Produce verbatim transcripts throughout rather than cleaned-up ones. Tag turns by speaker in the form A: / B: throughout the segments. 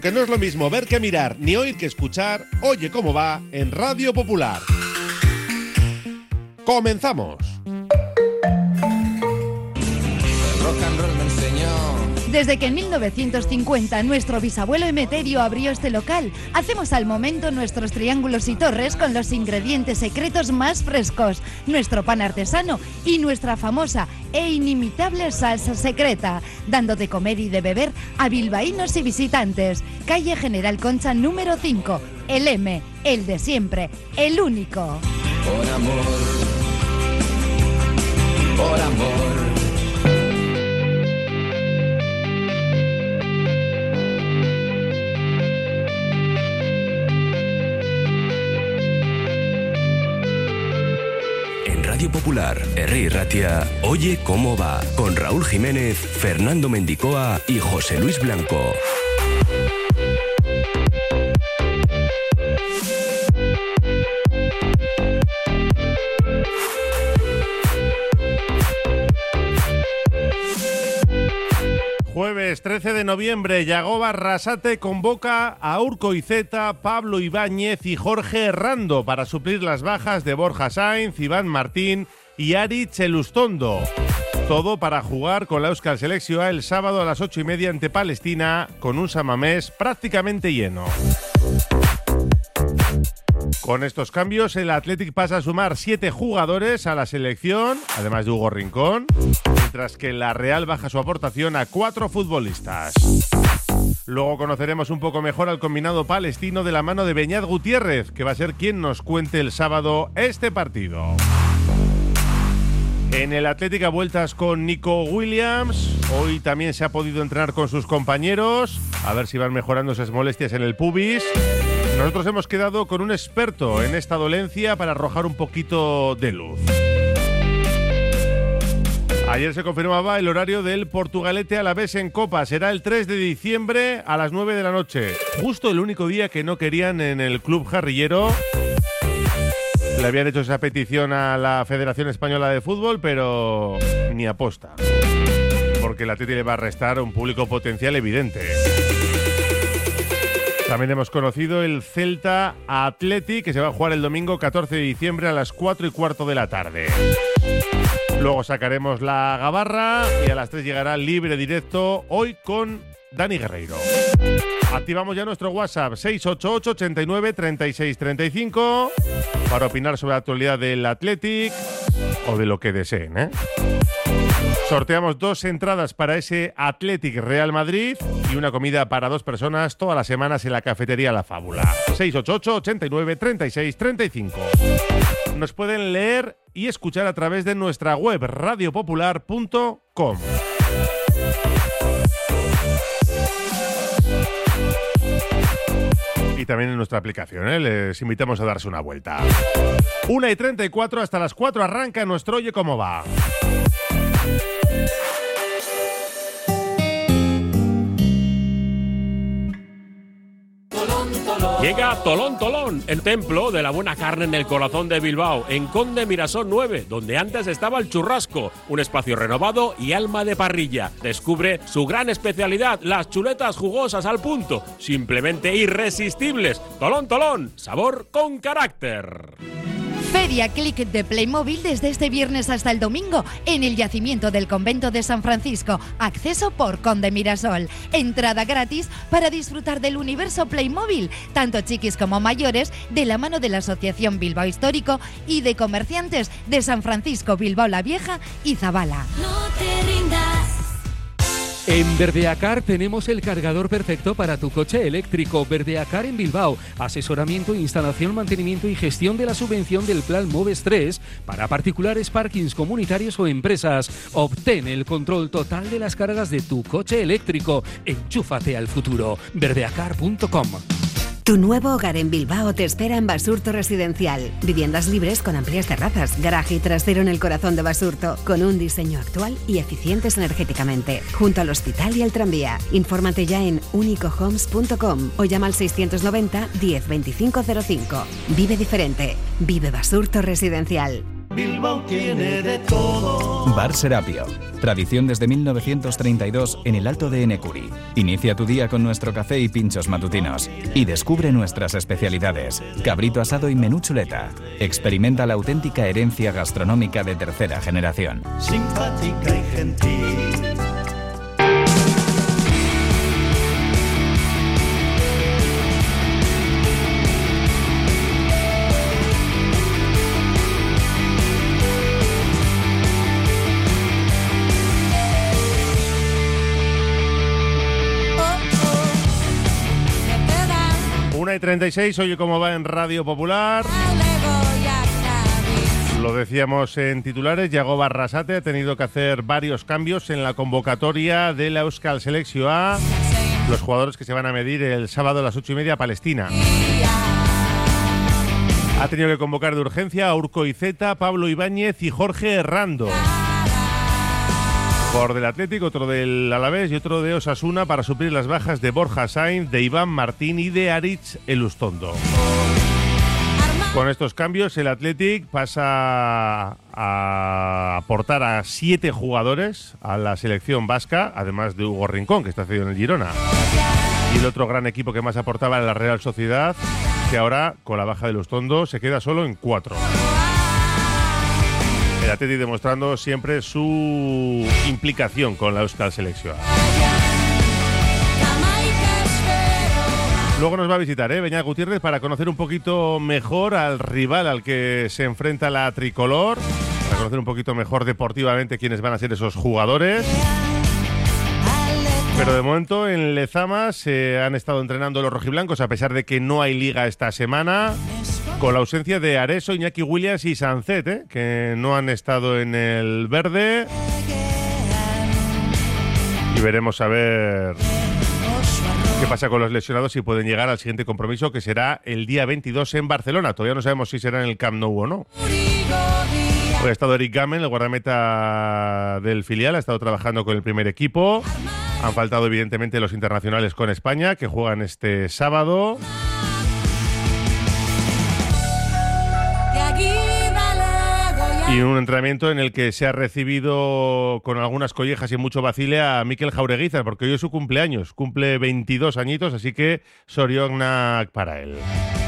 A: porque no es lo mismo ver que mirar, ni oír que escuchar. Oye cómo va en Radio Popular. ¡Comenzamos!
B: Desde que en mil novecientos cincuenta nuestro bisabuelo Emeterio abrió este local, hacemos al momento nuestros triángulos y torres con los ingredientes secretos más frescos, nuestro pan artesano y nuestra famosa e inimitable salsa secreta, dando de comer y de beber a bilbaínos y visitantes. Calle General Concha número cinco, el M, el de siempre, el único.
C: Por amor, por amor.
D: Radio Popular, Herri Ratia, Oye cómo va, con Raúl Jiménez, Fernando Mendicoa y José Luis Blanco.
A: Jueves trece de noviembre, Yagoba Arrasate convoca a Urco Iceta, Pablo Ibáñez y Jorge Herrando para suplir las bajas de Borja Sainz, Iván Martín y Ari Chelustondo. Todo para jugar con la Euskal Selección el sábado a las ocho y media ante Palestina, con un Samamés prácticamente lleno. Con estos cambios, el Athletic pasa a sumar siete jugadores a la selección, además de Hugo Rincón, mientras que la Real baja su aportación a cuatro futbolistas. Luego conoceremos un poco mejor al combinado palestino de la mano de Beñat Gutiérrez, que va a ser quien nos cuente el sábado este partido. En el Athletic a vueltas con Nico Williams. Hoy también se ha podido entrenar con sus compañeros, a ver si van mejorando esas molestias en el pubis. Nosotros hemos quedado con un experto en esta dolencia para arrojar un poquito de luz. Ayer se confirmaba el horario del Portugalete Alavés en Copa. Será el tres de diciembre a las nueve de la noche. Justo el único día que no querían en el club jarrillero. Le habían hecho esa petición a la Federación Española de Fútbol, pero ni aposta. Porque el Atleti le va a restar un público potencial evidente. También hemos conocido el Celta Athletic, que se va a jugar el domingo catorce de diciembre a las cuatro y cuarto de la tarde. Luego sacaremos la gabarra y a las tres llegará libre directo, hoy con Dani Guerreiro. Activamos ya nuestro WhatsApp seis ocho ocho, ochenta y nueve, treinta y seis, treinta y cinco para opinar sobre la actualidad del Athletic o de lo que deseen, ¿eh? Sorteamos dos entradas para ese Athletic Real Madrid y una comida para dos personas todas las semanas en la cafetería La Fábula. seis ocho ocho, ochenta y nueve, treinta y seis, treinta y cinco. Nos pueden leer y escuchar a través de nuestra web radio popular punto com. Y también en nuestra aplicación, ¿eh? Les invitamos a darse una vuelta. una y treinta y cuatro, hasta las cuatro arranca nuestro Oye cómo va.
E: Llega Tolón Tolón, el templo de la buena carne en el corazón de Bilbao, en Conde Mirasol nueve, donde antes estaba el Churrasco, un espacio renovado y alma de parrilla. Descubre su gran especialidad, las chuletas jugosas al punto, simplemente irresistibles. Tolón Tolón, sabor con carácter.
B: Feria Click de Playmobil desde este viernes hasta el domingo en el yacimiento del Convento de San Francisco. Acceso por Conde Mirasol. Entrada gratis para disfrutar del universo Playmobil, tanto chiquis como mayores, de la mano de la Asociación Bilbao Histórico y de comerciantes de San Francisco, Bilbao la Vieja y Zabala.
F: No te rindas.
G: En Verdeacar tenemos el cargador perfecto para tu coche eléctrico. Verdeacar en Bilbao. Asesoramiento, instalación, mantenimiento y gestión de la subvención del Plan Moves tres para particulares, parkings comunitarios o empresas. Obtén el control total de las cargas de tu coche eléctrico. Enchúfate al futuro. verdeacar punto com.
H: Tu nuevo hogar en Bilbao te espera en Basurto Residencial. Viviendas libres con amplias terrazas, garaje y trasero en el corazón de Basurto, con un diseño actual y eficientes energéticamente, junto al hospital y al tranvía. Infórmate ya en unico homes punto com o llama al seiscientos noventa, diez, veinticinco cero cinco. Vive diferente. Vive Basurto Residencial.
C: Bilbao tiene de todo.
I: Bar Serapio. Tradición desde mil novecientos treinta y dos en el Alto de Enecuri. Inicia tu día con nuestro café y pinchos matutinos. Y descubre nuestras especialidades. Cabrito asado y menú chuleta. Experimenta la auténtica herencia gastronómica de tercera generación.
C: Simpática y gentil.
A: una y treinta y seis, oye cómo va en Radio Popular. Lo decíamos en titulares, Yago Barrasate ha tenido que hacer varios cambios en la convocatoria de la Euskal Selección A, los jugadores que se van a medir el sábado a las ocho y media a Palestina. Ha tenido que convocar de urgencia a Urko Iceta, Pablo Ibáñez y Jorge Herrando. Jugador del Atlético, otro del Alavés y otro de Osasuna para suplir las bajas de Borja Sainz, de Iván Martín y de Aritz Elustondo. Con estos cambios, el Athletic pasa a aportar a siete jugadores a la selección vasca, además de Hugo Rincón, que está cedido en el Girona. Y el otro gran equipo que más aportaba era la Real Sociedad, que ahora, con la baja de Elustondo, se queda solo en cuatro. El Athletic demostrando siempre su implicación con la Euskal Selección. Luego nos va a visitar, ¿eh? Beñat Gutiérrez, para conocer un poquito mejor al rival al que se enfrenta la tricolor, para conocer un poquito mejor deportivamente quiénes van a ser esos jugadores. Pero de momento en Lezama se han estado entrenando los rojiblancos, a pesar de que no hay liga esta semana, con la ausencia de Areso, Iñaki Williams y Sancet, ¿eh? Que no han estado en el verde. Y veremos a ver qué pasa con los lesionados, si pueden llegar al siguiente compromiso, que será el día veintidós en Barcelona. Todavía no sabemos si será en el Camp Nou o no. Hoy ha estado Eric Gamen, el guardameta del filial, ha estado trabajando con el primer equipo. Han faltado evidentemente los internacionales con España, que juegan este sábado. Y un entrenamiento en el que se ha recibido con algunas collejas y mucho vacile a Mikel Jaureguizar, porque hoy es su cumpleaños, cumple veintidós añitos, así que Sorionak para él.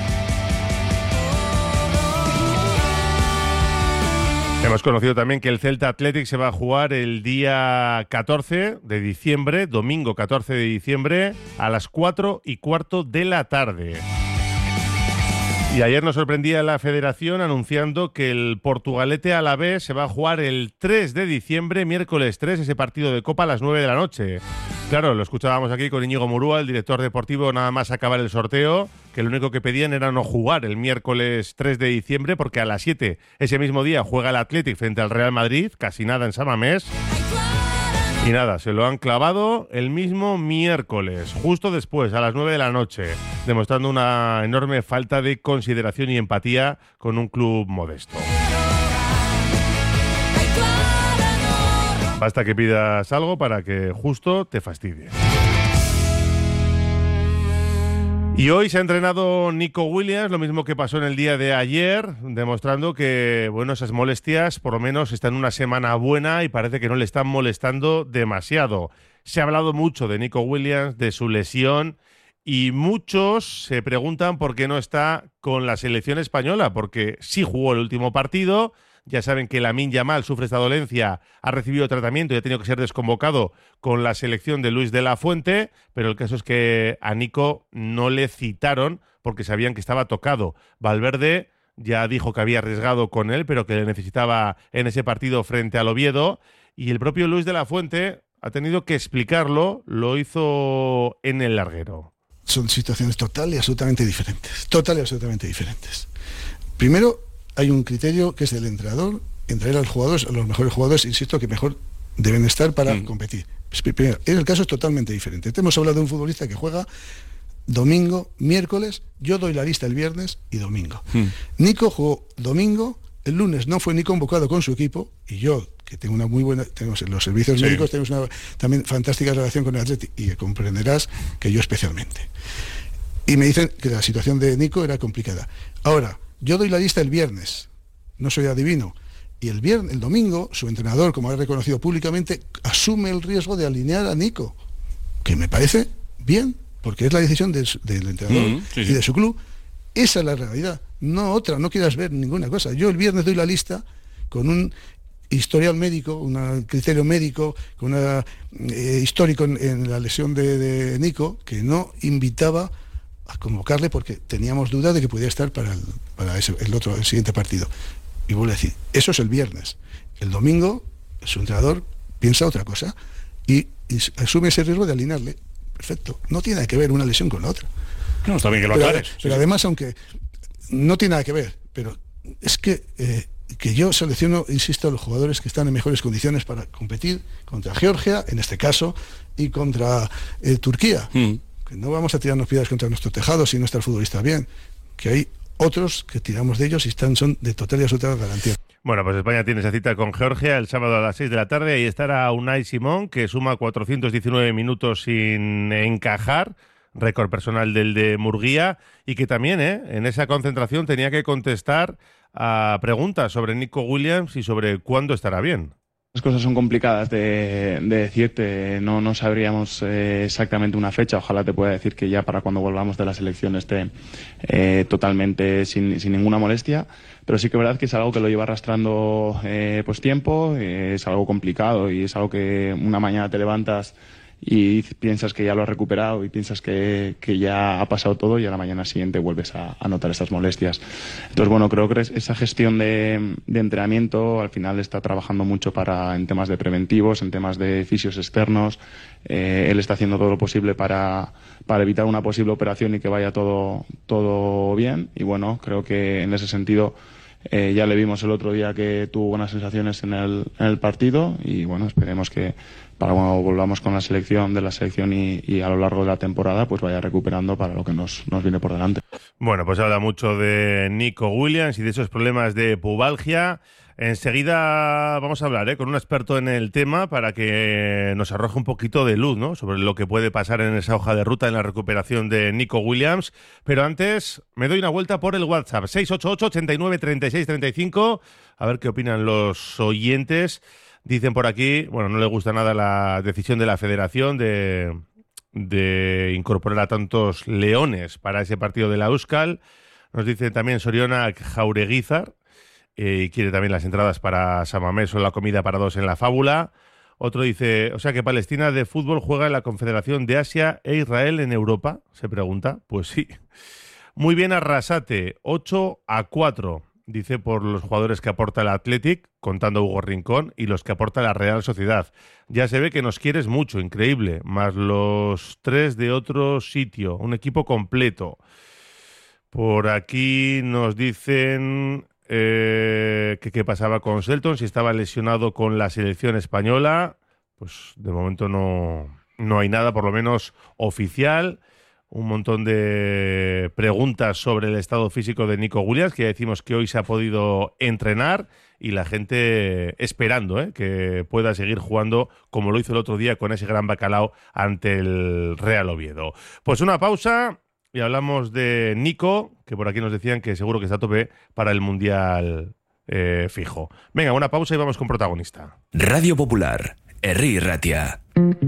A: Hemos conocido también que el Celta Athletic se va a jugar el día catorce de diciembre, domingo catorce de diciembre, a las cuatro y cuarto de la tarde. Y ayer nos sorprendía la Federación anunciando que el Portugalete Alavés se va a jugar el tres de diciembre, miércoles tres, ese partido de Copa a las nueve de la noche. Claro, lo escuchábamos aquí con Íñigo Murúa, el director deportivo, nada más acabar el sorteo, que lo único que pedían era no jugar el miércoles tres de diciembre, porque a las siete ese mismo día juega el Athletic frente al Real Madrid, casi nada en San Mamés. Y nada, se lo han clavado el mismo miércoles, justo después, a las nueve de la noche, demostrando una enorme falta de consideración y empatía con un club modesto. Basta que pidas algo para que justo te fastidie. Y hoy se ha entrenado Nico Williams, lo mismo que pasó en el día de ayer, demostrando que, bueno, esas molestias por lo menos están una semana buena y parece que no le están molestando demasiado. Se ha hablado mucho de Nico Williams, de su lesión, y muchos se preguntan por qué no está con la selección española, porque sí jugó el último partido. Ya saben que Lamine Yamal sufre esta dolencia, ha recibido tratamiento y ha tenido que ser desconvocado con la selección de Luis de la Fuente, pero el caso es que a Nico no le citaron porque sabían que estaba tocado. Valverde ya dijo que había arriesgado con él, pero que le necesitaba en ese partido frente al Oviedo, y el propio Luis de la Fuente ha tenido que explicarlo, lo hizo en el larguero.
J: Son situaciones total y absolutamente diferentes, total y absolutamente diferentes. Primero, hay un criterio que es del entrenador, en traer a los jugadores, a los mejores jugadores, insisto, que mejor deben estar para mm. competir. Primero, en el caso es totalmente diferente. Te hemos hablado de un futbolista que juega domingo, miércoles, yo doy la lista el viernes y domingo. Mm. Nico jugó domingo, el lunes no fue ni convocado con su equipo, y yo, que tengo una muy buena, tenemos los servicios sí. médicos, tenemos una también fantástica relación con el Athletic, y comprenderás que yo especialmente. Y me dicen que la situación de Nico era complicada. Ahora, yo doy la lista el viernes, no soy adivino. Y el viernes, el domingo, su entrenador, como ha reconocido públicamente, asume el riesgo de alinear a Nico, que me parece bien, porque es la decisión de, del entrenador mm, sí, sí. y de su club. Esa es la realidad, no otra, no quieras ver ninguna cosa. Yo el viernes doy la lista con un historial médico, un criterio médico, con un eh, histórico en, en la lesión de, de Nico, que no invitaba a convocarle porque teníamos duda de que pudiera estar para el, para ese, el otro, el siguiente partido. Y vuelvo a decir, eso es el viernes. El domingo, su entrenador piensa otra cosa y, y asume ese riesgo de alinearle. Perfecto. No tiene nada que ver una lesión con la otra.
K: No, está bien que lo aclares.
J: Pero, pero además, aunque no tiene nada que ver, pero es que, eh, que yo selecciono, insisto, a los jugadores que están en mejores condiciones para competir contra Georgia, en este caso, y contra eh, Turquía. Mm. Que no vamos a tirarnos piedras contra nuestro tejado si no está el futbolista bien. Que hay otros que tiramos de ellos y están son de total y absoluta garantía.
A: Bueno, pues España tiene esa cita con Georgia el sábado a las seis de la tarde. Ahí estará Unai Simón, que suma cuatrocientos diecinueve minutos sin encajar, récord personal del de Murguía, y que también eh, en esa concentración tenía que contestar a preguntas sobre Nico Williams y sobre cuándo estará bien.
L: Las cosas son complicadas de, de decirte, no, no sabríamos eh, exactamente una fecha. Ojalá te pueda decir que ya para cuando volvamos de la selección esté eh, totalmente sin, sin ninguna molestia, pero sí que es verdad que es algo que lo lleva arrastrando eh, pues tiempo, eh, es algo complicado y es algo que una mañana te levantas y piensas que ya lo has recuperado y piensas que, que ya ha pasado todo y a la mañana siguiente vuelves a, a notar estas molestias. Entonces, bueno, creo que esa gestión de, de entrenamiento al final está trabajando mucho para en temas de preventivos, en temas de fisios externos. Eh, él está haciendo todo lo posible para, para evitar una posible operación y que vaya todo, todo bien. Y bueno, creo que en ese sentido eh, ya le vimos el otro día que tuvo buenas sensaciones en el, en el partido y bueno, esperemos que para cuando volvamos con la selección de la selección y, y a lo largo de la temporada pues vaya recuperando para lo que nos, nos viene por delante.
A: Bueno, pues habla mucho de Nico Williams y de esos problemas de pubalgia. Enseguida vamos a hablar ¿eh? con un experto en el tema para que nos arroje un poquito de luz, ¿no?, sobre lo que puede pasar en esa hoja de ruta en la recuperación de Nico Williams. Pero antes me doy una vuelta por el WhatsApp seis ocho ocho, ochenta y nueve, treinta y seis, treinta y cinco, a ver qué opinan los oyentes. Dicen por aquí, bueno, no le gusta nada la decisión de la federación de, de incorporar a tantos leones para ese partido de la Euskal. Nos dice también Soriona Jaureguizar, eh, y quiere también las entradas para Samamés o la comida para dos en la Fábula. Otro dice, o sea que Palestina de fútbol juega en la Confederación de Asia e Israel en Europa, se pregunta. Pues sí. Muy bien Arrasate, ocho a cuatro. Dice por los jugadores que aporta el Athletic, contando Hugo Rincón, y los que aporta la Real Sociedad. Ya se ve que nos quieres mucho, increíble. Más los tres de otro sitio, un equipo completo. Por aquí nos dicen eh, que qué pasaba con Selton, si estaba lesionado con la selección española. Pues de momento no, no hay nada, por lo menos oficial. Un montón de preguntas sobre el estado físico de Nico Williams, que ya decimos que hoy se ha podido entrenar y la gente esperando ¿eh? que pueda seguir jugando como lo hizo el otro día con ese gran bacalao ante el Real Oviedo. Pues una pausa y hablamos de Nico, que por aquí nos decían que seguro que está a tope para el Mundial eh, fijo. Venga, una pausa y vamos con protagonista.
D: Radio Popular, Herri Ratia.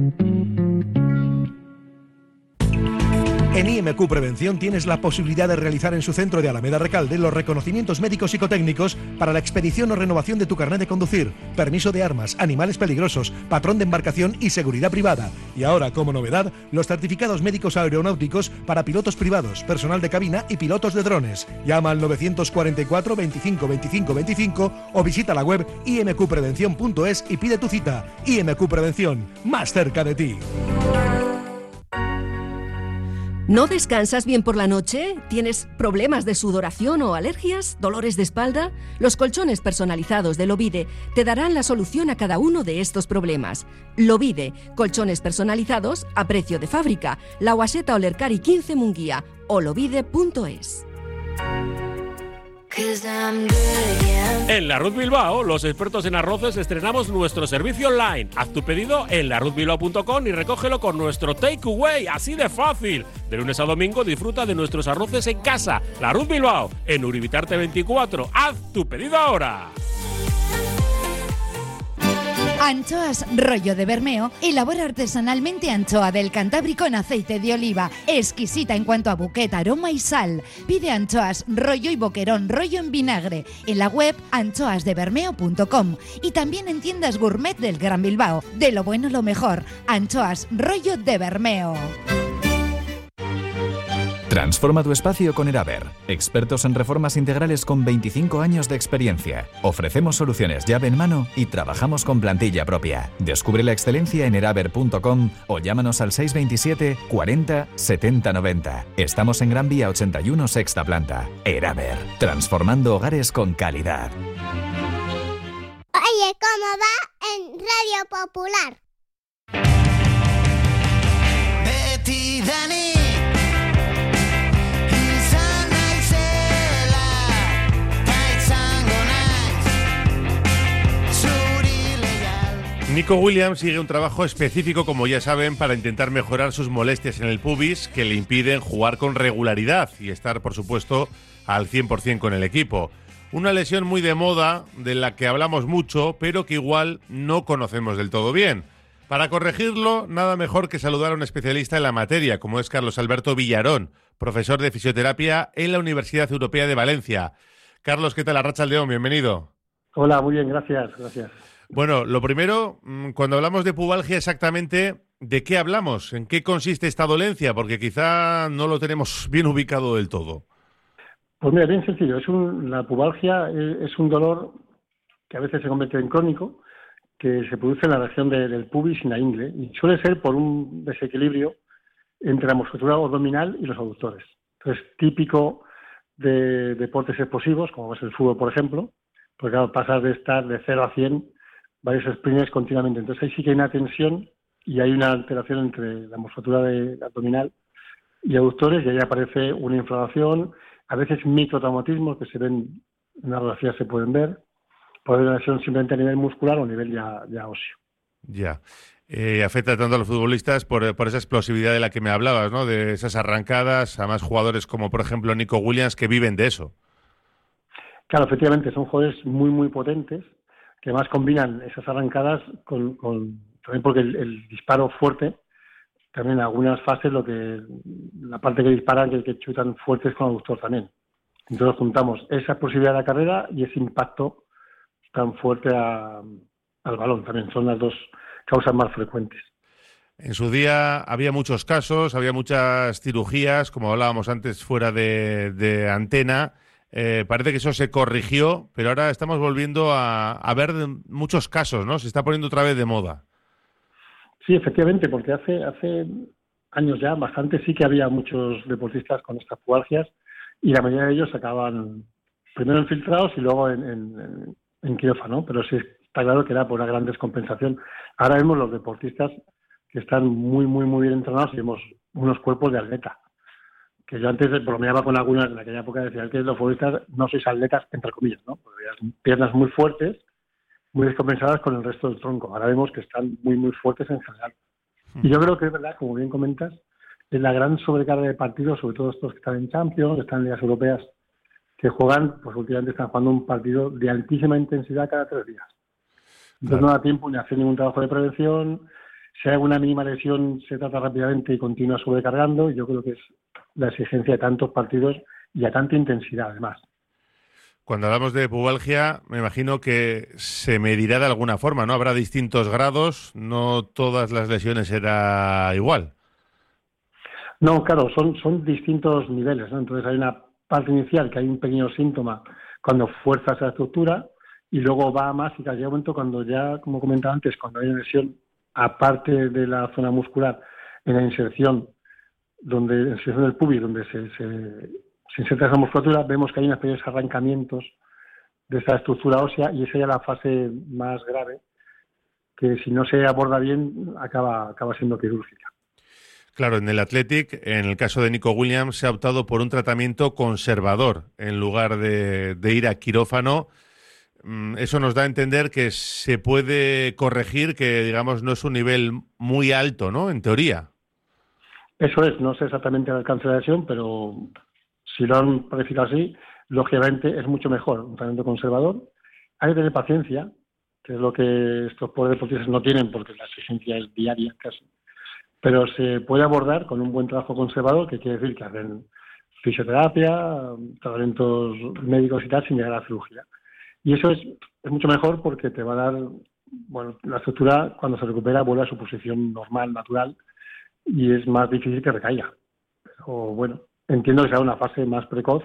M: En I M Q Prevención tienes la posibilidad de realizar en su centro de Alameda Recalde los reconocimientos médicos psicotécnicos para la expedición o renovación de tu carnet de conducir, permiso de armas, animales peligrosos, patrón de embarcación y seguridad privada. Y ahora, como novedad, los certificados médicos aeronáuticos para pilotos privados, personal de cabina y pilotos de drones. Llama al novecientos cuarenta y cuatro, veinticinco, veinticinco, veinticinco o visita la web i m q prevención punto es y pide tu cita. I M Q Prevención, más cerca de ti.
N: ¿No descansas bien por la noche? ¿Tienes problemas de sudoración o alergias? ¿Dolores de espalda? Los colchones personalizados de Lovide te darán la solución a cada uno de estos problemas. Lovide, colchones personalizados a precio de fábrica. La Guaseta Olercari quince Munguía o lovide punto es.
E: En La Ruz Bilbao, los expertos en arroces estrenamos nuestro servicio online. Haz tu pedido en la ruz bilbao punto com y recógelo con nuestro takeaway, así de fácil. De lunes a domingo disfruta de nuestros arroces en casa. La Ruz Bilbao, en Uribitarte veinticuatro. Haz tu pedido ahora.
B: Anchoas Rollo de Bermeo elabora artesanalmente anchoa del Cantábrico en aceite de oliva, exquisita en cuanto a buquet, aroma y sal. Pide anchoas Rollo y boquerón Rollo en vinagre en la web anchoas de bermeo punto com y también en tiendas gourmet del Gran Bilbao. De lo bueno lo mejor, Anchoas Rollo de Bermeo.
I: Transforma tu espacio con Eraber, expertos en reformas integrales con veinticinco años de experiencia. Ofrecemos soluciones llave en mano y trabajamos con plantilla propia. Descubre la excelencia en eraber punto com o llámanos al seis veintisiete cuarenta setenta noventa. Estamos en Gran Vía ochenta y uno, sexta planta. Eraber, transformando hogares con calidad.
K: Oye, ¿cómo va en Radio Popular?
C: Betty, Dani.
A: Nico Williams sigue un trabajo específico, como ya saben, para intentar mejorar sus molestias en el pubis que le impiden jugar con regularidad y estar, por supuesto, al cien por ciento con el equipo. Una lesión muy de moda, de la que hablamos mucho, pero que igual no conocemos del todo bien. Para corregirlo, nada mejor que saludar a un especialista en la materia, como es Carlos Alberto Villarón, profesor de fisioterapia en la Universidad Europea de Valencia. Carlos, ¿qué tal? Arratsaldeon, bienvenido.
O: Hola, muy bien, gracias, gracias.
A: Bueno, lo primero, cuando hablamos de pubalgia, exactamente, ¿de qué hablamos? ¿En qué consiste esta dolencia? Porque quizá no lo tenemos bien ubicado del todo.
O: Pues mira, bien sencillo. Es un, la pubalgia es un dolor que a veces se convierte en crónico, que se produce en la región de, del pubis y la ingle, y suele ser por un desequilibrio entre la musculatura abdominal y los aductores. Entonces, típico de deportes explosivos, como es el fútbol, por ejemplo, porque claro, pasar de estar de cero a cien varios sprints continuamente. Entonces ahí sí que hay una tensión y hay una alteración entre la musculatura de, abdominal y aductores, y ahí aparece una inflamación, a veces microtraumatismos que se ven en la radiografía, se pueden ver, puede haber una lesión simplemente a nivel muscular o a nivel ya, ya óseo.
A: Ya. Eh, afecta tanto a los futbolistas por, por esa explosividad de la que me hablabas, ¿no? De esas arrancadas, a más jugadores como por ejemplo Nico Williams que viven de eso.
O: Claro, efectivamente, son jugadores muy, muy potentes, que además combinan esas arrancadas con, con también porque el, el disparo fuerte, también en algunas fases lo que la parte que disparan, que, que chutan fuertes con aductor también. Entonces juntamos esa posibilidad de la carrera y ese impacto tan fuerte a, al balón también. Son las dos causas más frecuentes.
A: En su día había muchos casos, había muchas cirugías, como hablábamos antes fuera de, de antena. Eh, parece que eso se corrigió, pero ahora estamos volviendo a, a ver muchos casos, ¿no? Se está poniendo otra vez de moda.
O: Sí, efectivamente, porque hace hace años ya, bastante, sí que había muchos deportistas con estas pubalgias y la mayoría de ellos acaban primero infiltrados y luego en, en, en quirófano, pero sí está claro que era por una gran descompensación. Ahora vemos los deportistas que están muy, muy, muy bien entrenados y vemos unos cuerpos de atleta. Que yo antes bromeaba con algunas en aquella época, decía que los futbolistas no sois atletas, entre comillas, ¿no? Porque las piernas muy fuertes, muy descompensadas con el resto del tronco. Ahora vemos que están muy, muy fuertes en general. Y yo creo que es verdad, como bien comentas, es la gran sobrecarga de partidos, sobre todo estos que están en Champions, que están en ligas europeas, que juegan, pues últimamente están jugando un partido de altísima intensidad cada tres días. Entonces claro, no da tiempo ni hacer ningún trabajo de prevención. Si hay alguna mínima lesión, se trata rápidamente y continúa sobrecargando. Y yo creo que es la exigencia de tantos partidos y a tanta intensidad, además.
A: Cuando hablamos de pubalgia, me imagino que se medirá de alguna forma, ¿no? Habrá distintos grados, no todas las lesiones será igual.
O: No, claro, son, son distintos niveles, ¿no? Entonces hay una parte inicial que hay un pequeño síntoma cuando fuerzas esa estructura y luego va más y casi llega un momento cuando ya, como comentaba antes, cuando hay una lesión aparte de la zona muscular, en la inserción, donde en la inserción del pubis, donde se, se, se inserta esa musculatura, vemos que hay unos pequeños arrancamientos de esa estructura ósea y esa ya es la fase más grave, que si no se aborda bien acaba, acaba siendo quirúrgica.
A: Claro, en el Athletic, en el caso de Nico Williams, se ha optado por un tratamiento conservador en lugar de, de ir a quirófano. Eso nos da a entender que se puede corregir, que digamos no es un nivel muy alto, ¿no? En teoría.
O: Eso es, no sé exactamente el alcance de la lesión, pero si lo han planificado así, lógicamente es mucho mejor un tratamiento conservador. Hay que tener paciencia, que es lo que estos pobres deportistas no tienen porque la exigencia es diaria casi. Pero se puede abordar con un buen trabajo conservador, que quiere decir que hacen fisioterapia, tratamientos médicos y tal, sin llegar a la cirugía. Y eso es, es mucho mejor porque te va a dar, bueno, la estructura cuando se recupera vuelve a su posición normal, natural, y es más difícil que recaiga. Pero bueno, entiendo que será una fase más precoz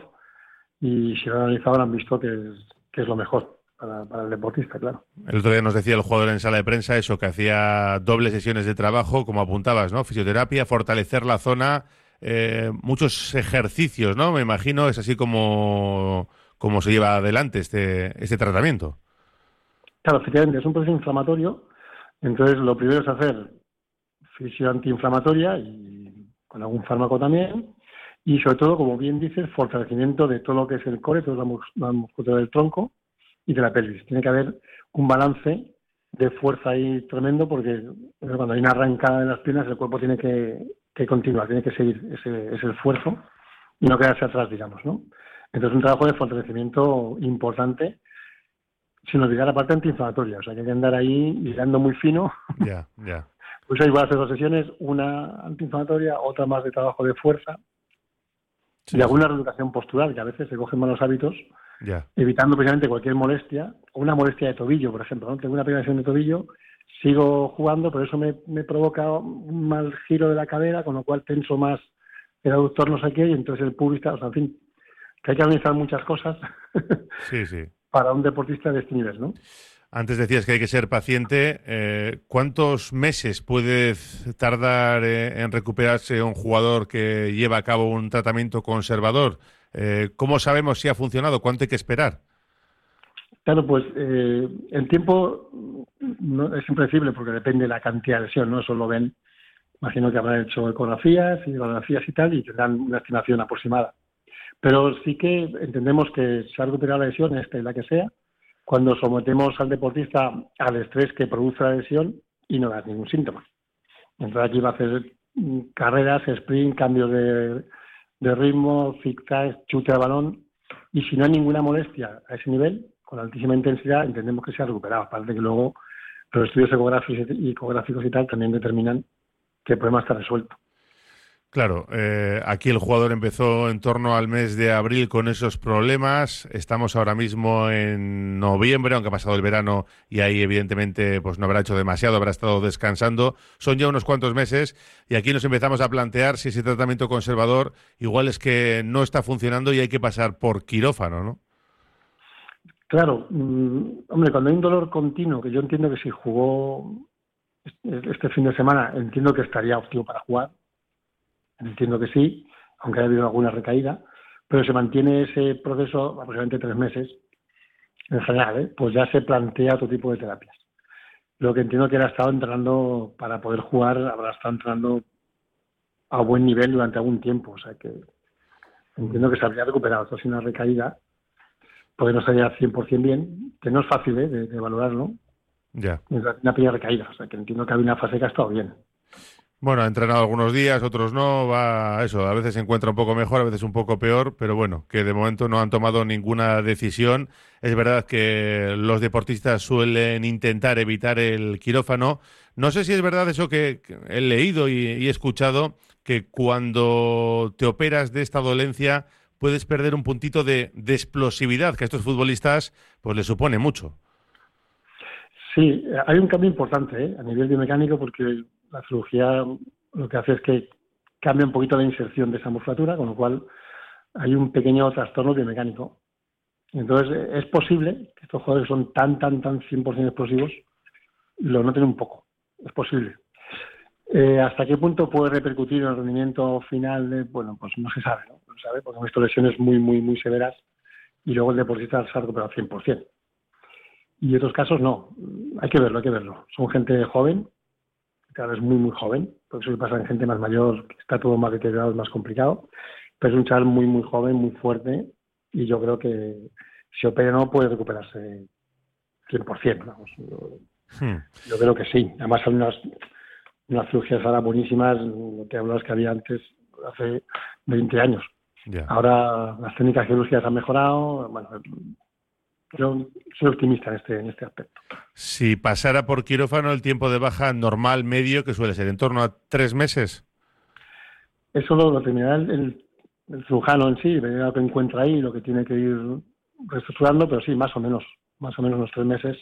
O: y si lo han analizado han visto que es, que es lo mejor para, para el deportista, claro.
A: El otro día nos decía el jugador en sala de prensa eso, que hacía dobles sesiones de trabajo, como apuntabas, ¿no? Fisioterapia, fortalecer la zona, eh, muchos ejercicios, ¿no? Me imagino, es así como... cómo se lleva adelante este, este tratamiento.
O: Claro, efectivamente, es un proceso inflamatorio, entonces lo primero es hacer fisio antiinflamatoria y con algún fármaco también, y sobre todo, como bien dices, fortalecimiento de todo lo que es el core, toda la, mus- la musculatura del tronco y de la pelvis. Tiene que haber un balance de fuerza ahí tremendo porque cuando hay una arrancada de las piernas el cuerpo tiene que, que continuar, tiene que seguir ese, ese esfuerzo y no quedarse atrás, digamos, ¿no? Entonces, un trabajo de fortalecimiento importante, sin olvidar la parte antiinflamatoria. O sea, que hay que andar ahí hilando muy fino.
A: Ya, yeah, ya. Yeah.
O: Pues ahí voy a hacer dos sesiones, una antiinflamatoria, otra más de trabajo de fuerza sí, y alguna sí. reeducación postural, que a veces se cogen malos hábitos,
A: yeah.
O: evitando precisamente cualquier molestia, o una molestia de tobillo, por ejemplo, ¿no? Tengo una pequeña lesión de tobillo, sigo jugando, pero eso me, me provoca un mal giro de la cadera, con lo cual tenso más el aductor no sé qué, y entonces el pubis, o sea, en fin, que hay que analizar muchas cosas
A: sí, sí.
O: para un deportista de este nivel, ¿no?
A: Antes decías que hay que ser paciente. Eh, ¿Cuántos meses puede tardar eh, en recuperarse un jugador que lleva a cabo un tratamiento conservador? Eh, ¿Cómo sabemos si ha funcionado? ¿Cuánto hay que esperar?
O: Claro, pues eh, el tiempo no es impredecible porque depende de la cantidad de lesión, ¿no? Eso lo ven, imagino que habrán hecho ecografías y radiografías y tal, y tendrán una estimación aproximada. Pero sí que entendemos que se ha recuperado la lesión, esta y la que sea, cuando sometemos al deportista al estrés que produce la lesión y no da ningún síntoma. Entonces aquí va a hacer carreras, sprint, cambios de, de ritmo, zig-zag, chute de balón, y si no hay ninguna molestia a ese nivel, con altísima intensidad, entendemos que se ha recuperado. Aparte que luego los estudios ecográficos y, ecográficos y tal también determinan que el problema está resuelto.
A: Claro, eh, aquí el jugador empezó en torno al mes de abril con esos problemas. Estamos ahora mismo en noviembre, aunque ha pasado el verano y ahí evidentemente pues no habrá hecho demasiado, habrá estado descansando. Son ya unos cuantos meses y aquí nos empezamos a plantear si ese tratamiento conservador igual es que no está funcionando y hay que pasar por quirófano, ¿no?
O: Claro, mmm, hombre, cuando hay un dolor continuo, que yo entiendo que si jugó este fin de semana, entiendo que estaría óptimo para jugar. Entiendo que sí, aunque haya habido alguna recaída, pero se mantiene ese proceso aproximadamente tres meses, en general, ¿eh? Pues ya se plantea otro tipo de terapias. Lo que entiendo que él ha estado entrenando para poder jugar, habrá estado entrenando a buen nivel durante algún tiempo, o sea que entiendo que se habría recuperado. Esto es una recaída, porque no estaría cien por ciento bien, que no es fácil ¿eh? de, de valorarlo.
A: Ya.
O: Yeah. Una pequeña recaída, o sea que entiendo que había una fase que ha estado bien.
A: Bueno, ha entrenado algunos días, otros no, va eso, a veces se encuentra un poco mejor, a veces un poco peor, pero bueno, que de momento no han tomado ninguna decisión. Es verdad que los deportistas suelen intentar evitar el quirófano. No sé si es verdad eso que he leído y, y he escuchado, que cuando te operas de esta dolencia puedes perder un puntito de, de explosividad, que a estos futbolistas pues les supone mucho.
O: Sí, hay un cambio importante ¿eh? a nivel biomecánico porque la cirugía lo que hace es que cambia un poquito la inserción de esa musculatura, con lo cual hay un pequeño trastorno biomecánico. Entonces, es posible que estos jugadores que son tan, tan, tan cien por ciento explosivos lo noten un poco. Es posible. Eh, ¿Hasta qué punto puede repercutir en el rendimiento final? De, bueno, pues no se sabe, ¿no? No se sabe porque hemos visto lesiones muy, muy, muy severas y luego el deportista se ha recuperado cien por ciento. Y en otros casos no. Hay que verlo, hay que verlo. Son gente joven, cada vez muy, muy joven, porque eso le pasa en gente más mayor, que está todo más deteriorado, es más complicado, pero es un chaval muy, muy joven, muy fuerte, y yo creo que si opera no puede recuperarse cien por ciento, vamos. Yo, hmm. yo creo que sí. Además son unas, unas cirugías ahora buenísimas, lo que hablabas que había antes, hace veinte años.
A: Yeah.
O: Ahora las técnicas quirúrgicas han mejorado, bueno, yo soy optimista en este, en este aspecto.
A: Si pasara por quirófano, el tiempo de baja normal, medio, que suele ser en torno a tres meses.
O: Eso lo, lo terminará el, el, el cirujano en sí, verá lo que encuentra ahí, lo que tiene que ir reestructurando, pero sí, más o menos, más o menos unos tres meses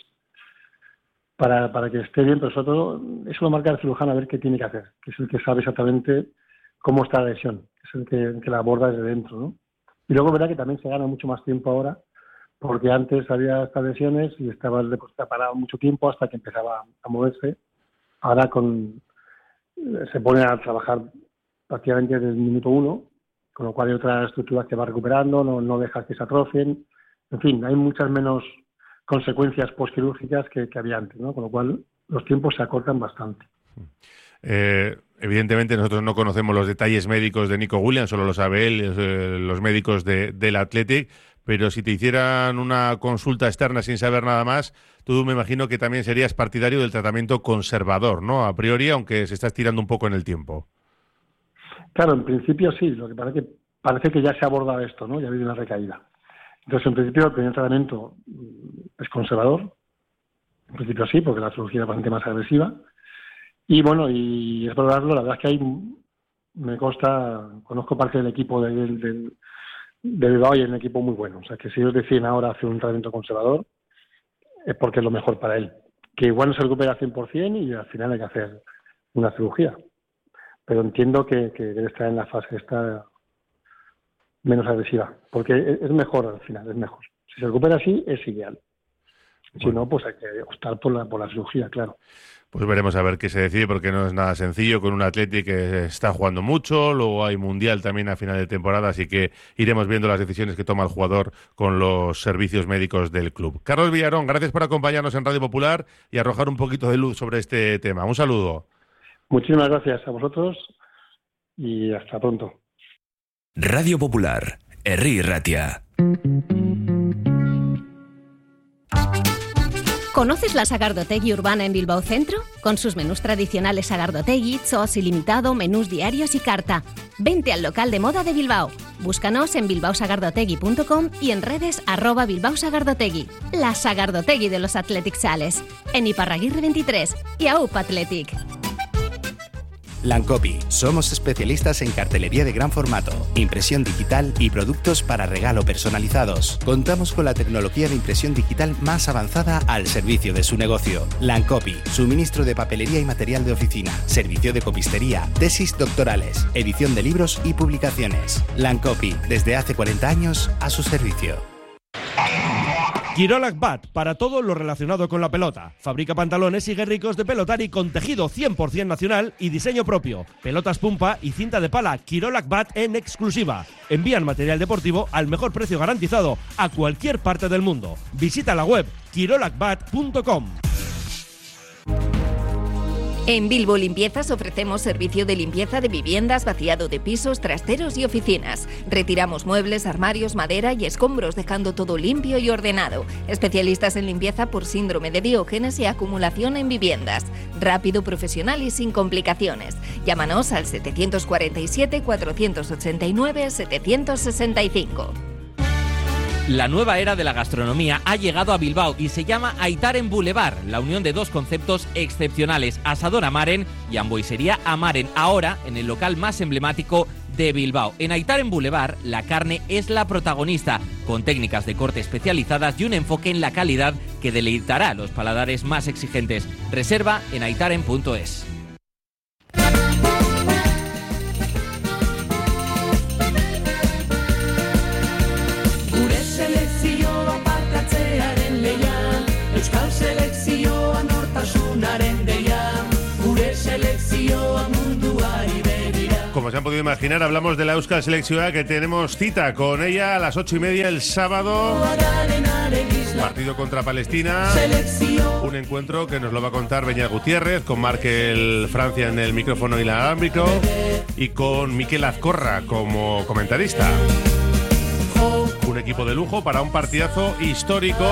O: para, para que esté bien, pero sobre todo eso lo marca el cirujano a ver qué tiene que hacer, que es el que sabe exactamente cómo está la lesión, que es el que, que la aborda desde dentro, ¿no? Y luego verá que también se gana mucho más tiempo ahora, porque antes había estas lesiones y estaba el deportista parado mucho tiempo hasta que empezaba a moverse. Ahora con se pone a trabajar prácticamente desde el minuto uno, con lo cual hay otras estructuras que va recuperando, no, no deja que se atrofien. En fin, hay muchas menos consecuencias postquirúrgicas que, que había antes, ¿no? Con lo cual los tiempos se acortan bastante.
A: Eh, evidentemente nosotros no conocemos los detalles médicos de Nico Williams, solo lo sabe él, eh, los médicos de, del Athletic, pero si te hicieran una consulta externa sin saber nada más, tú me imagino que también serías partidario del tratamiento conservador, ¿no? A priori, aunque se está estirando un poco en el tiempo.
O: Claro, en principio sí, lo que parece que parece que ya se ha abordado esto, ¿no? Ya ha habido una recaída. Entonces, en principio, el primer tratamiento es conservador. En principio sí, porque la cirugía es bastante más agresiva. Y bueno, y es valorarlo, la verdad es que hay, me consta, conozco parte del equipo de, de, de, de Bilbao y es un equipo muy bueno. O sea, que si ellos deciden ahora hacer un tratamiento conservador, es porque es lo mejor para él. Que igual no se recupera al cien por ciento y al final hay que hacer una cirugía. Pero entiendo que, que debe estar en la fase esta menos agresiva, porque es mejor al final, es mejor. Si se recupera así, es ideal. Si bueno. no, pues hay que optar por la, por la cirugía, claro.
A: Pues veremos a ver qué se decide, porque no es nada sencillo con un Athletic que está jugando mucho, luego hay Mundial también a final de temporada, así que iremos viendo las decisiones que toma el jugador con los servicios médicos del club. Carlos Villarón, gracias por acompañarnos en Radio Popular y arrojar un poquito de luz sobre este tema. Un saludo.
O: Muchísimas gracias a vosotros y hasta pronto.
D: Radio Popular, Herri Ratia.
P: ¿Conoces la Sagardotegui Urbana en Bilbao Centro? Con sus menús tradicionales Sagardotegui, Sos ilimitado, menús diarios y carta. Vente al local de moda de Bilbao. Búscanos en bilbao sagardotegui punto com y en redes arroba Bilbao Sagardotegui. La Sagardotegui de los Athletic Sales. En Iparraguirre veintitrés y A U P Athletic.
Q: Lancopi. Somos especialistas en cartelería de gran formato, impresión digital y productos para regalo personalizados. Contamos con la tecnología de impresión digital más avanzada al servicio de su negocio. Lancopi. Suministro de papelería y material de oficina, servicio de copistería, tesis doctorales, edición de libros y publicaciones. Lancopi. Desde hace cuarenta años a su servicio.
R: Kirolak Bat, para todo lo relacionado con la pelota. Fabrica pantalones y guerricos de pelotari con tejido cien por ciento nacional y diseño propio. Pelotas pumpa y cinta de pala Kirolak Bat en exclusiva. Envían material deportivo al mejor precio garantizado a cualquier parte del mundo. Visita la web kirolak bat punto com.
N: En Bilbo Limpiezas ofrecemos servicio de limpieza de viviendas, vaciado de pisos, trasteros y oficinas. Retiramos muebles, armarios, madera y escombros, dejando todo limpio y ordenado. Especialistas en limpieza por síndrome de Diógenes y acumulación en viviendas. Rápido, profesional y sin complicaciones. Llámanos al setecientos cuarenta y siete, cuatrocientos ochenta y nueve, setecientos sesenta y cinco.
S: La nueva era de la gastronomía ha llegado a Bilbao y se llama Aitaren Boulevard, la unión de dos conceptos excepcionales, Asador Amaren y Hamburguesería Amaren, ahora en el local más emblemático de Bilbao. En Aitaren Boulevard, la carne es la protagonista, con técnicas de corte especializadas y un enfoque en la calidad que deleitará a los paladares más exigentes. Reserva en aitaren punto es.
A: Como se han podido imaginar, hablamos de la Euskal Selección, que tenemos cita con ella a las ocho y media el sábado. Partido contra Palestina. Un encuentro que nos lo va a contar Beñat Gutiérrez, con Markel Francia en el micrófono inalámbrico y con Mikel Azcorra como comentarista. Un equipo de lujo para un partidazo histórico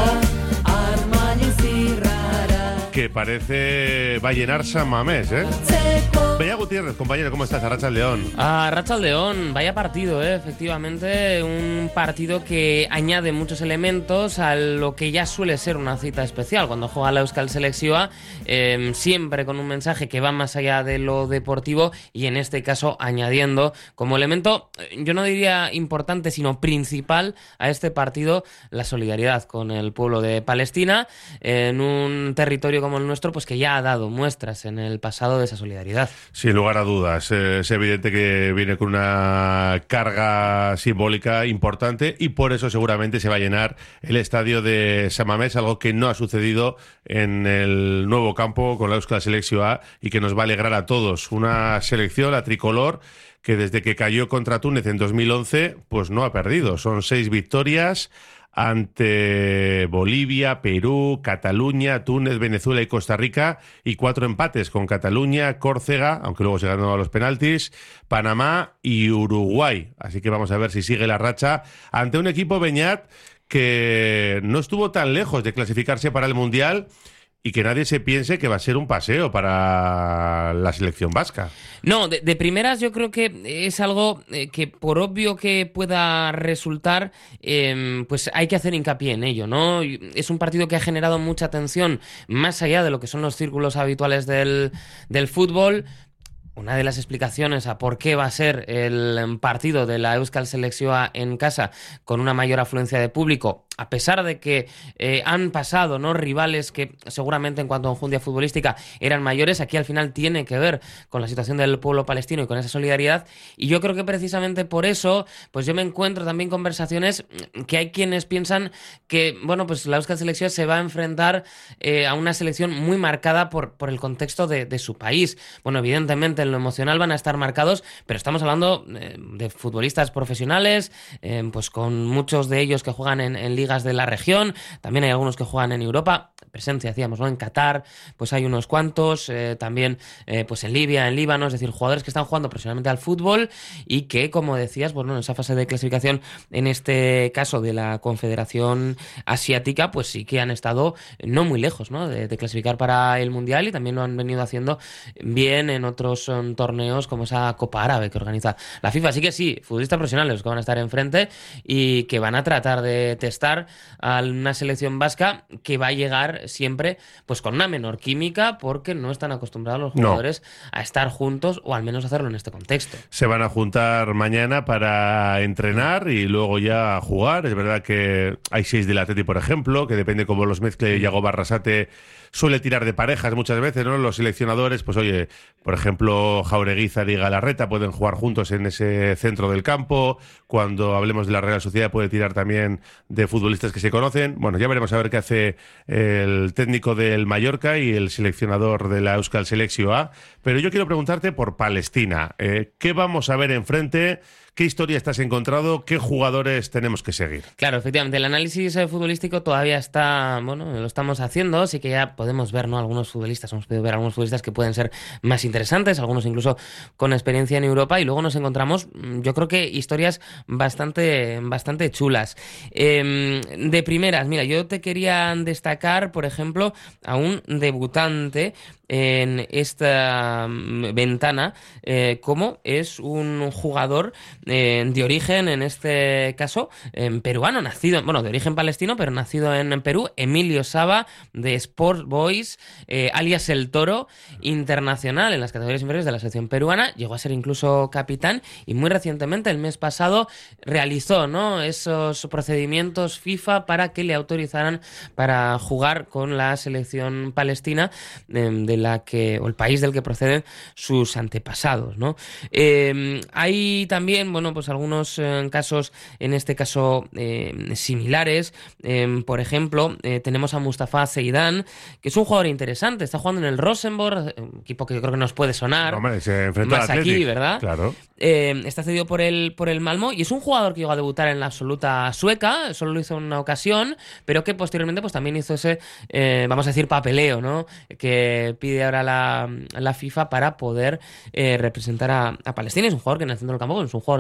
A: que parece va a llenar San Mamés, ¿eh? Beñat Gutiérrez, compañero, ¿cómo estás? Arratsaldeon.
T: Ah, Arratsaldeon, vaya partido, ¿eh? Efectivamente, un partido que añade muchos elementos a lo que ya suele ser una cita especial cuando juega la Euskal Selección, eh, siempre con un mensaje que va más allá de lo deportivo y en este caso añadiendo como elemento, yo no diría importante, sino principal a este partido, la solidaridad con el pueblo de Palestina, en un territorio como el nuestro, pues que ya ha dado muestras en el pasado de esa solidaridad.
A: Sin lugar a dudas, eh, es evidente que viene con una carga simbólica importante y por eso seguramente se va a llenar el estadio de San Mamés, algo que no ha sucedido en el nuevo campo con la Euskal Selección A y que nos va a alegrar a todos. Una selección, la tricolor, que desde que cayó contra Túnez en dos mil once, pues no ha perdido. Son seis victorias ante Bolivia, Perú, Cataluña, Túnez, Venezuela y Costa Rica, y cuatro empates con Cataluña, Córcega, aunque luego se ganó a los penaltis, Panamá y Uruguay. Así que vamos a ver si sigue la racha ante un equipo, Beñat, que no estuvo tan lejos de clasificarse para el Mundial y que nadie se piense que va a ser un paseo para la selección vasca.
T: No, de, de primeras yo creo que es algo eh, que por obvio que pueda resultar, eh, pues hay que hacer hincapié en ello, ¿no? Es un partido que ha generado mucha atención más allá de lo que son los círculos habituales del, del fútbol. Una de las explicaciones a por qué va a ser el partido de la Euskal Selección en casa con una mayor afluencia de público, a pesar de que eh, han pasado, ¿no?, rivales que seguramente en cuanto a enjundia futbolística eran mayores, aquí al final tiene que ver con la situación del pueblo palestino y con esa solidaridad, y yo creo que precisamente por eso pues yo me encuentro también conversaciones que hay quienes piensan que, bueno, pues la Euskal Selección se va a enfrentar eh, a una selección muy marcada por, por el contexto de, de su país. Bueno, evidentemente en lo emocional van a estar marcados, pero estamos hablando eh, de futbolistas profesionales, eh, pues con muchos de ellos que juegan en, en ligas de la región, también hay algunos que juegan en Europa, presencia, decíamos, ¿no?, en Qatar, pues hay unos cuantos, eh, también eh, pues en Libia, en Líbano, es decir, jugadores que están jugando profesionalmente al fútbol y que, como decías, bueno, en esa fase de clasificación, en este caso de la Confederación Asiática, pues sí que han estado no muy lejos, ¿no?, de, de clasificar para el Mundial, y también lo han venido haciendo bien en otros um, torneos como esa Copa Árabe que organiza la FIFA. Así que sí, futbolistas profesionales los que van a estar enfrente y que van a tratar de testar a una selección vasca que va a llegar siempre pues con una menor química, porque no están acostumbrados los jugadores no. a estar juntos, o al menos hacerlo en este contexto.
A: Se van a juntar mañana para entrenar y luego ya jugar. Es verdad que hay seis del Atleti, por ejemplo, que depende cómo los mezcle Yago Barrasate, suele tirar de parejas muchas veces, ¿no? Los seleccionadores, pues oye, por ejemplo, Jaureguizar y Galarreta pueden jugar juntos en ese centro del campo. Cuando hablemos de la Real Sociedad puede tirar también de futbolistas que se conocen. Bueno, ya veremos a ver qué hace el técnico del Mallorca y el seleccionador de la Euskal Selección A. Pero yo quiero preguntarte por Palestina. Eh, ¿Qué vamos a ver enfrente? ¿Qué historia estás encontrado? ¿Qué jugadores tenemos que seguir?
T: Claro, efectivamente, el análisis futbolístico todavía está, bueno, lo estamos haciendo, así que ya podemos ver, ¿no?, algunos futbolistas, hemos podido ver algunos futbolistas que pueden ser más interesantes, algunos incluso con experiencia en Europa, y luego nos encontramos, yo creo que historias bastante, bastante chulas. Eh, de primeras, mira, yo te quería destacar, por ejemplo, a un debutante en esta ventana, eh, como es un jugador eh, de origen, en este caso, eh, peruano, nacido, bueno, de origen palestino, pero nacido en, en Perú, Emilio Saba, de Sport Boys, eh, alias El Toro, internacional en las categorías inferiores de la selección peruana, llegó a ser incluso capitán, y muy recientemente, el mes pasado, realizó, ¿no?, esos procedimientos FIFA para que le autorizaran para jugar con la selección palestina, eh, de la que, o el país del que proceden sus antepasados, ¿no? Eh, hay también, bueno, pues algunos eh, casos, en este caso eh, similares. Eh, por ejemplo, eh, tenemos a Mustafa Zeidán, que es un jugador interesante, está jugando en el Rosenborg, equipo que yo creo que nos puede sonar.
A: Hombre, se enfrenta
T: más
A: al Athletic,
T: aquí, ¿verdad?
A: Claro.
T: Eh, está cedido por el, por el Malmo, y es un jugador que llegó a debutar en la absoluta sueca, solo lo hizo en una ocasión, pero que posteriormente pues también hizo ese, eh, vamos a decir, papeleo, ¿no?, que pide ahora la, la FIFA para poder eh, representar a, a Palestina. Es un jugador que en el centro del campo es un jugador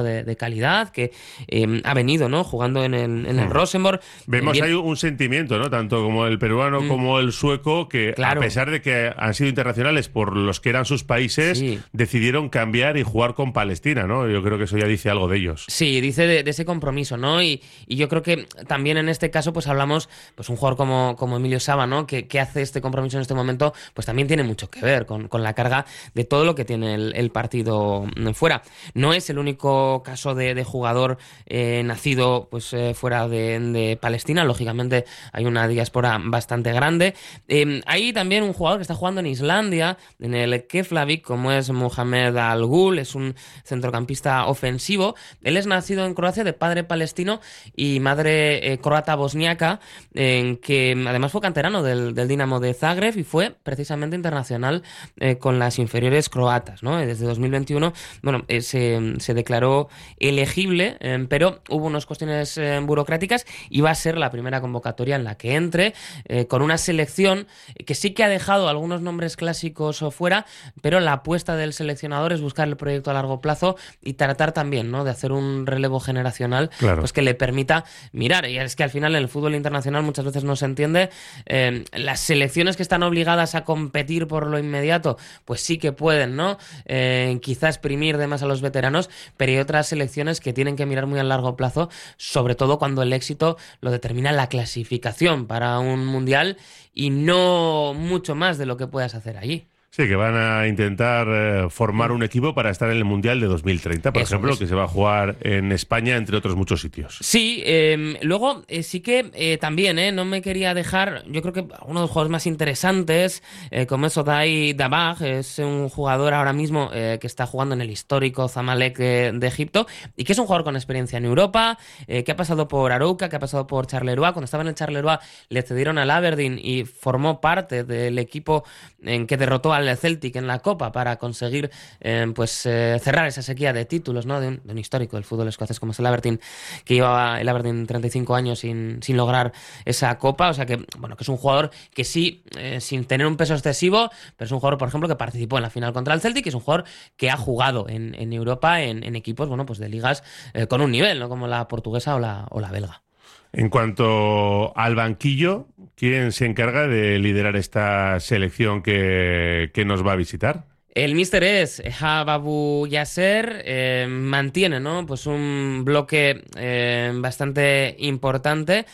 T: jugador de, de calidad, que eh, ha venido, ¿no?, jugando en el, en el Rosenborg.
A: Vemos
T: Bien.
A: hay un sentimiento, ¿no?, tanto como el peruano mm. como el sueco, que claro. a pesar de que han sido internacionales por los que eran sus países, sí. decidieron cambiar y jugar con Palestina, ¿no? Yo creo que eso ya dice algo de ellos.
T: Sí, dice de, de ese compromiso, ¿no? Y, y yo creo que también en este caso pues hablamos, pues un jugador como, como Emilio Saba, ¿no?, que, que hace este compromiso en este momento, pues también tiene mucho que ver con, con la carga de todo lo que tiene el, el partido fuera. No es el único caso de, de jugador eh, nacido pues eh, fuera de, de Palestina. Lógicamente hay una diáspora bastante grande. Eh, hay también un jugador que está jugando en Islandia, en el Keflavik, como es Mohamed Al-Ghul, es un centrocampista ofensivo. Él es nacido en Croacia, de padre palestino y madre eh, croata bosniaca, en que además fue canterano del, del Dinamo de Zagreb y fue precisamente internacional eh, con las inferiores croatas, ¿no? Desde dos mil veintiuno, bueno, eh, se, se declaró elegible, eh, pero hubo unas cuestiones eh, burocráticas y va a ser la primera convocatoria en la que entre, eh, con una selección que sí que ha dejado algunos nombres clásicos fuera, pero la apuesta del seleccionador es buscar el proyecto a largo plazo y tratar también, ¿no?, de hacer un relevo generacional, claro. pues que le permita mirar. Y es que al final en el fútbol internacional muchas veces no se entiende, eh, las selecciones que están obligadas a competir por lo inmediato, pues sí que pueden, ¿no?, eh, quizá exprimir de más a los veteranos, pero hay otras selecciones que tienen que mirar muy a largo plazo, sobre todo cuando el éxito lo determina la clasificación para un mundial y no mucho más de lo que puedas hacer allí.
A: Sí, que van a intentar eh, formar un equipo para estar en el Mundial de dos mil treinta, por Eso ejemplo, es. que se va a jugar en España, entre otros muchos sitios.
T: Sí, eh, luego eh, sí que eh, también eh, no me quería dejar, yo creo que uno de los jugadores más interesantes, eh, como es Oday Dabag, es un jugador ahora mismo eh, que está jugando en el histórico Zamalek de, de Egipto y que es un jugador con experiencia en Europa, eh, que ha pasado por Arouca, que ha pasado por Charleroi. Cuando estaba en el Charleroi le cedieron al Aberdeen y formó parte del equipo en que derrotó al Celtic en la Copa para conseguir eh, pues eh, cerrar esa sequía de títulos, ¿no?, de un, de un histórico del fútbol escocés como es el Aberdeen, que llevaba el Aberdeen treinta y cinco años sin, sin lograr esa Copa. O sea que, bueno, que es un jugador que sí, eh, sin tener un peso excesivo, pero es un jugador, por ejemplo, que participó en la final contra el Celtic, y es un jugador que ha jugado en, en Europa en, en equipos, bueno, pues de ligas eh, con un nivel, ¿no?, como la portuguesa o la, o la belga.
A: En cuanto al banquillo, ¿quién se encarga de liderar esta selección que, que nos va a visitar?
T: El míster es Hababu Yasser, eh, mantiene, ¿no?, pues un bloque eh, bastante importante,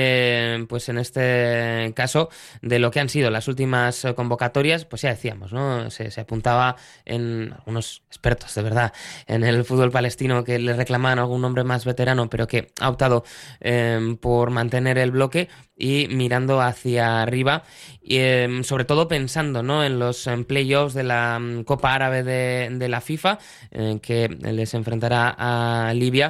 T: eh, pues en este caso de lo que han sido las últimas convocatorias, pues ya decíamos, ¿no?, se, se apuntaba en algunos expertos de verdad en el fútbol palestino que le reclamaban algún nombre más veterano, pero que ha optado eh, por mantener el bloque y mirando hacia arriba, y eh, sobre todo pensando, ¿no?, en los en playoffs de la um, Copa Árabe de, de la FIFA, eh, que les enfrentará a Libia,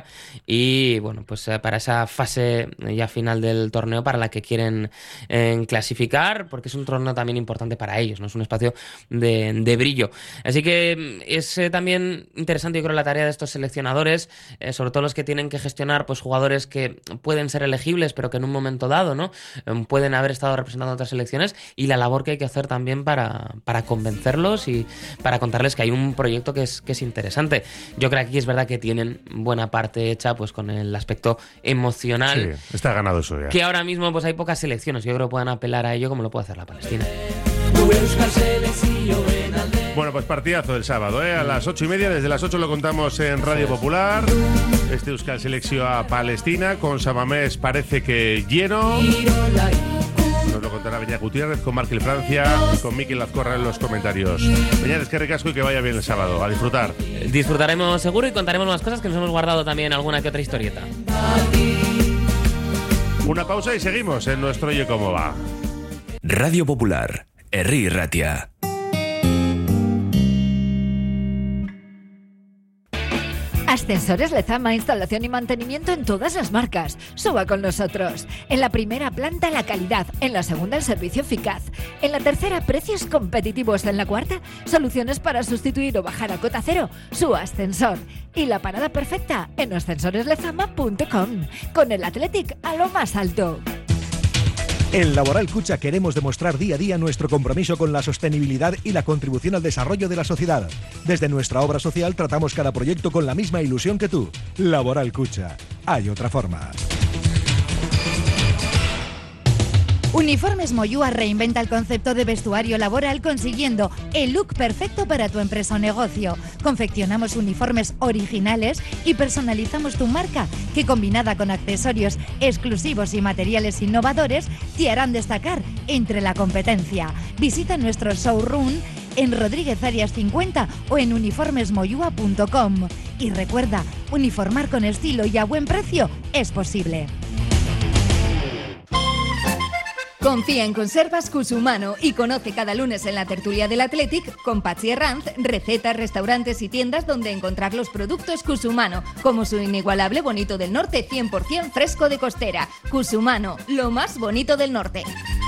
T: y bueno, pues eh, para esa fase ya final del torneo para la que quieren eh, clasificar, porque es un torneo también importante para ellos, ¿no?, es un espacio de, de brillo. Así que es eh, también interesante, yo creo, la tarea de estos seleccionadores, eh, sobre todo los que tienen que gestionar pues jugadores que pueden ser elegibles, pero que en un momento dado, ¿no?, pueden haber estado representando otras selecciones, y la labor que hay que hacer también para, para convencerlos y para contarles que hay un proyecto que es, que es interesante. Yo creo que aquí es verdad que tienen buena parte hecha pues con el aspecto emocional.
A: Sí, está ganado eso ya.
T: Que ahora mismo pues hay pocas selecciones, yo creo que puedan apelar a ello como lo puede hacer la Palestina.
A: Bueno, pues partidazo del sábado, ¿eh? A las ocho y media, desde las ocho lo contamos en Radio Popular. Este Euskal Selección a Palestina, con Samamés parece que lleno. Nos lo contará Beñat Gutiérrez con Marquil Francia y con Mikel Azcorra en los comentarios. Beñat, es que ricasco y que vaya bien el sábado. A disfrutar.
T: Disfrutaremos seguro y contaremos más cosas, que nos hemos guardado también alguna que otra historieta.
A: Una pausa y seguimos en nuestro Oye Cómo Va.
D: Radio Popular, Herri Ratia.
B: Ascensores Lezama, instalación y mantenimiento en todas las marcas. Suba con nosotros. En la primera planta, la calidad. En la segunda, el servicio eficaz. En la tercera, precios competitivos. En la cuarta, soluciones para sustituir o bajar a cota cero su ascensor. Y la parada perfecta en ascensores lezama punto com. Con el Athletic a lo más alto.
M: En Laboral Cucha queremos demostrar día a día nuestro compromiso con la sostenibilidad y la contribución al desarrollo de la sociedad. Desde nuestra obra social tratamos cada proyecto con la misma ilusión que tú. Laboral Cucha. Hay otra forma.
B: Uniformes Moyúa reinventa el concepto de vestuario laboral consiguiendo el look perfecto para tu empresa o negocio. Confeccionamos uniformes originales y personalizamos tu marca, que combinada con accesorios exclusivos y materiales innovadores te harán destacar entre la competencia. Visita nuestro showroom en Rodríguez Arias cincuenta o en uniformes moyúa punto com. Y recuerda, uniformar con estilo y a buen precio es posible.
U: Confía en Conservas Cusumano y conoce cada lunes en la tertulia del Athletic con Patxi Herranz recetas, restaurantes y tiendas donde encontrar los productos Cusumano, como su inigualable bonito del norte cien por ciento fresco de costera. Cusumano, lo más bonito del norte.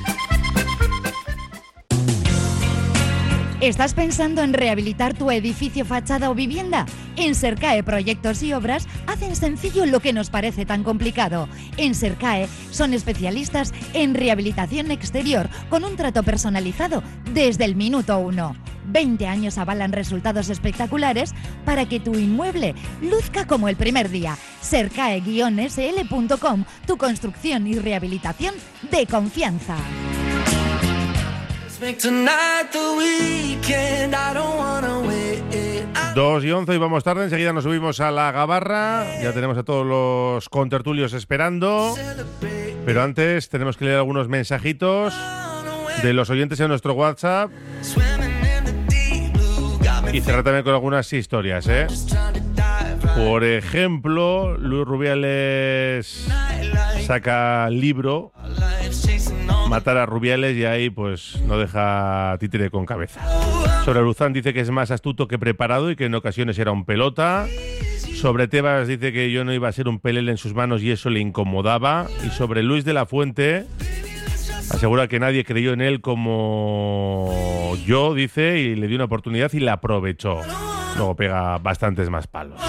B: ¿Estás pensando en rehabilitar tu edificio, fachada o vivienda? En Sercae Proyectos y Obras hacen sencillo lo que nos parece tan complicado. En Sercae son especialistas en rehabilitación exterior con un trato personalizado desde el minuto uno. veinte años avalan resultados espectaculares para que tu inmueble luzca como el primer día. Sercae guion ese ele punto com, tu construcción y rehabilitación de confianza.
A: dos y once y vamos tarde, enseguida nos subimos a la gabarra, ya tenemos a todos los contertulios esperando, pero antes tenemos que leer algunos mensajitos de los oyentes en nuestro WhatsApp y cerrar también con algunas historias, ¿eh? Por ejemplo, Luis Rubiales saca libro, Matar a Rubiales, y ahí pues no deja títere con cabeza. Sobre Luzán dice que es más astuto que preparado y que en ocasiones era un pelota. Sobre Tebas dice que yo no iba a ser un pelele en sus manos y eso le incomodaba. Y sobre Luis de la Fuente asegura que nadie creyó en él como yo, dice, y le dio una oportunidad y la aprovechó. Luego pega bastantes más palos.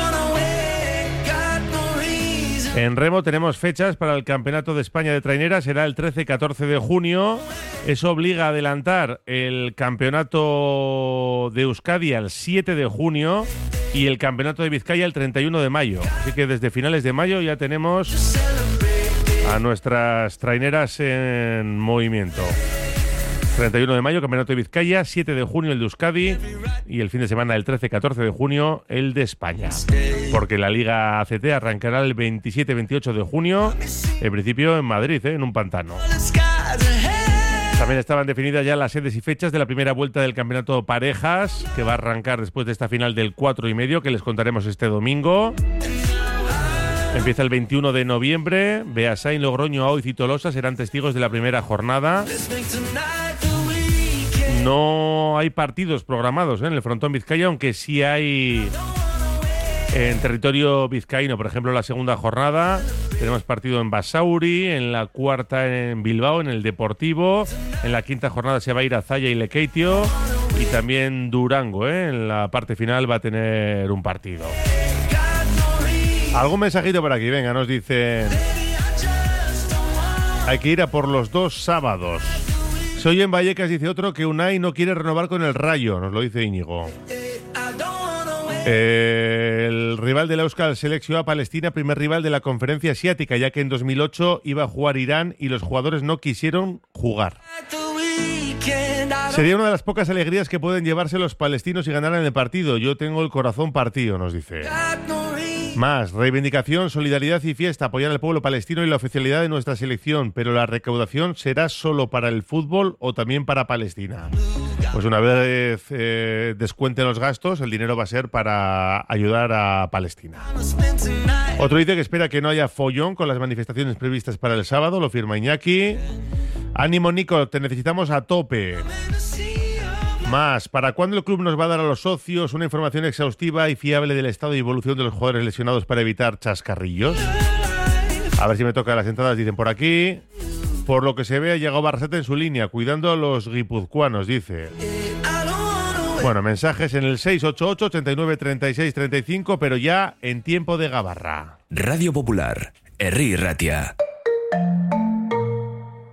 A: En remo tenemos fechas para el Campeonato de España de Trainera, será el trece y catorce de junio. Eso obliga a adelantar el Campeonato de Euskadi al siete de junio y el Campeonato de Vizcaya al treinta y uno de mayo. Así que desde finales de mayo ya tenemos a nuestras traineras en movimiento. treinta y uno de mayo, Campeonato de Vizcaya, siete de junio el de Euskadi y el fin de semana del trece y catorce de junio el de España. Porque la Liga A C T arrancará el veintisiete y veintiocho de junio, en principio en Madrid, ¿eh? En un pantano. También estaban definidas ya las sedes y fechas de la primera vuelta del Campeonato Parejas, que va a arrancar después de esta final del cuatro y medio, que les contaremos este domingo. Empieza el veintiuno de noviembre. Beasain, Logroño, Aoiz y Tolosa serán testigos de la primera jornada. No hay partidos programados, ¿eh? En el frontón Vizcaya, aunque sí hay en territorio vizcaíno. Por ejemplo, la segunda jornada tenemos partido en Basauri, en la cuarta en Bilbao, en el Deportivo. En la quinta jornada se va a ir a Zalla y Lekeitio. Y también Durango, ¿eh? En la parte final va a tener un partido. ¿Algún mensajito por aquí? Venga, nos dicen... Hay que ir a por los dos sábados. Soy en Vallecas, dice otro, que Unai no quiere renovar con el Rayo, nos lo dice Íñigo. Eh, el rival de la Euskal Selección a Palestina, primer rival de la conferencia asiática, ya que en dos mil ocho iba a jugar Irán y los jugadores no quisieron jugar. Sería una de las pocas alegrías que pueden llevarse los palestinos si ganaran el partido. Yo tengo el corazón partido, nos dice. Más, reivindicación, solidaridad y fiesta, apoyar al pueblo palestino y la oficialidad de nuestra selección, pero la recaudación será solo para el fútbol o también para Palestina. Pues una vez eh, descuenten los gastos, el dinero va a ser para ayudar a Palestina. Otro dice que espera que no haya follón con las manifestaciones previstas para el sábado, lo firma Iñaki. Ánimo, Nico, te necesitamos a tope. Más, ¿para cuándo el club nos va a dar a los socios una información exhaustiva y fiable del estado y evolución de los jugadores lesionados para evitar chascarrillos? A ver si me toca las entradas, dicen por aquí. Por lo que se ve, ha llegado Barrasate en su línea, cuidando a los guipuzcoanos, dice. Bueno, mensajes en el seis ocho ocho, ochenta y nueve, treinta y seis, treinta y cinco, pero ya en tiempo de gabarra.
D: Radio Popular, Herri Ratia.